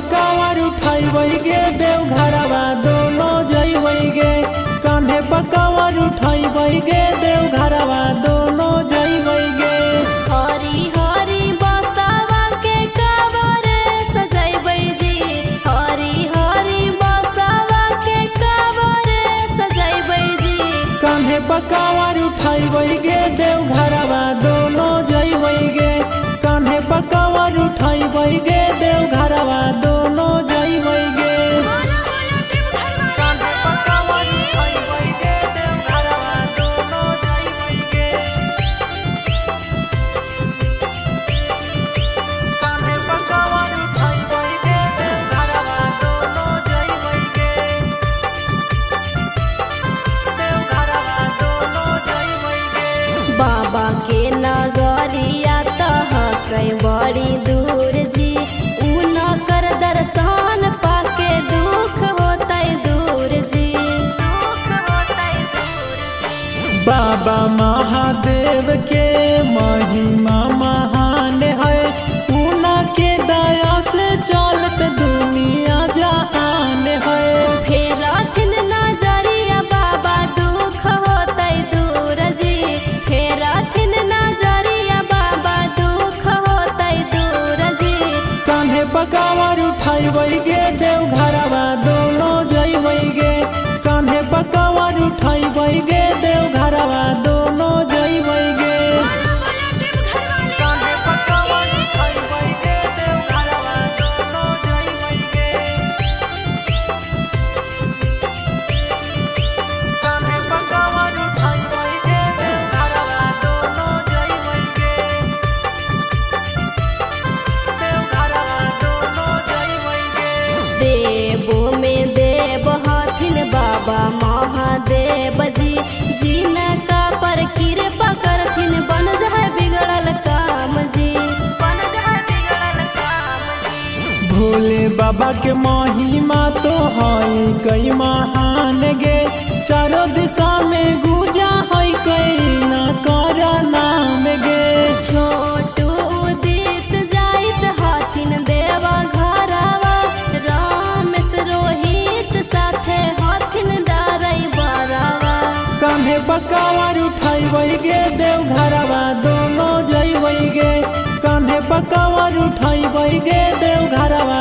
पकावर उठाइबै गे देवघरवा दोनों जइबै गे। कान्हे पकावर उठाइबै गे देवघरवा दोनों जइबै गे। हरी हरी बसवा के कावर सजैबै जी। हरी हरी बसवा के कावर सजैबै जी। कान्हे पकावर उठाइबै गे देवघरवा दोनों जइबै गे। कान्हे पकावर उठाइबै गे देवघरवा दोनों जइबै गे। कान्हे पकावर उठाइबै गे देवघरवा दोनों जइबै गे। कान्हे पकावर उठाइबै गे देवघरवा दोनों जइबै गे। देवघरवा दोनों जइबै गे। बाबा के नगरिया कई बड़ी दूर जी। उ न कर दर्शन पाके दुख होतै दूर जी। बाबा महादेव के महिमा महान है। उनके दया से चलत दुनिया जहान है। फेरथिन नजरिया बाबा दुख होतै दूर जी। फेरथिन नजरिया बाबा दुख होतै दूर जी। कान्हे पकावर उठाइबै गे देवघरवा दोनों जइबै गे। कान्हे पकावर उठाइबै गे देवघरवा दोनों जइबै गे। कान्हे पकावर उठाइबै गे देवघरवा दोनों जइबै गे। कान्हे पकावर उठाइबै गे देवघरवा दोनों जइबै गे। देवघरवा दोनों जइबै गे। देवो में देव हथिन बाबा महादेव जी। जिनका पर कृपा करथिन बन जाए बिगड़ल काम जी। बन जाए बिगड़ल काम जी। भोले बाबा के महिमा तो है कई महान गे। चारों दिशा में गुजा है कई न कर नाम गे। छोटू उदित जाइत हथिन देवा घरवा। रामेश रोहित साथे हथिन डरै बरवा। कान्हे पकावर उठाइबै गे देवघरवा दोनों जइबै गे। कान्हे पकावर उठाइबै गे देवघरवा